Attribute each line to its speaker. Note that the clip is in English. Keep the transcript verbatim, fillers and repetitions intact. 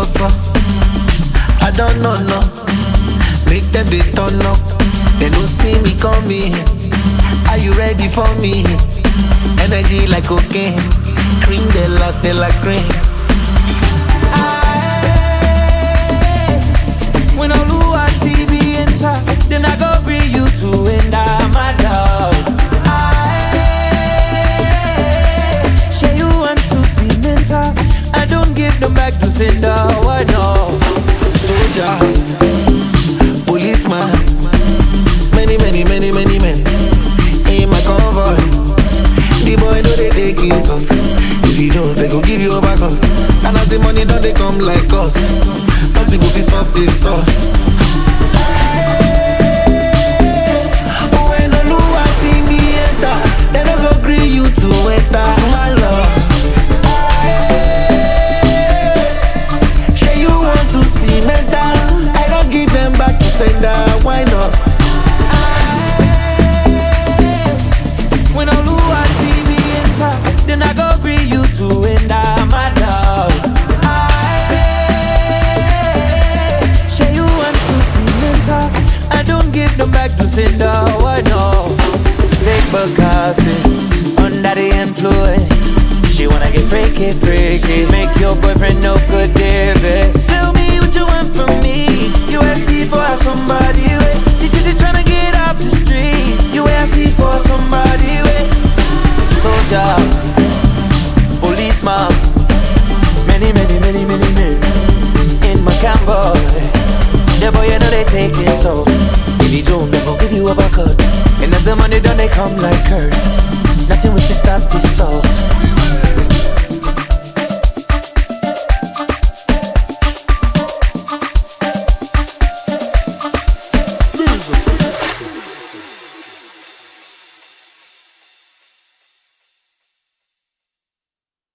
Speaker 1: so. I don't know, no. Make them they turn up. They don't see me coming. Are you ready for me? Energy like cocaine. Cream de la de la cream.
Speaker 2: When Oluwa see me enter, then I go bring you to enter my love. Share you want to see mental. I don't give them back to sender. Why no?
Speaker 1: Soldier, policeman, many, many, many, many men in my convoy. The boy know they take insults. If he knows, they go give you a back up. And as the money don't they come like us. Nothing will be soft this sauce. When Oluwa see me enter, they don't go agree you to enter my love. Say you want to see mental, I don't give them back to sender. Why not?
Speaker 2: When Oluwa see me enter, then I go bring you to enter my love. Share you want to see mental, I don't give them back to sender. Why no? Big Bukasi, under the influence. She wanna get freaky, freaky. Make your boyfriend no good, dear.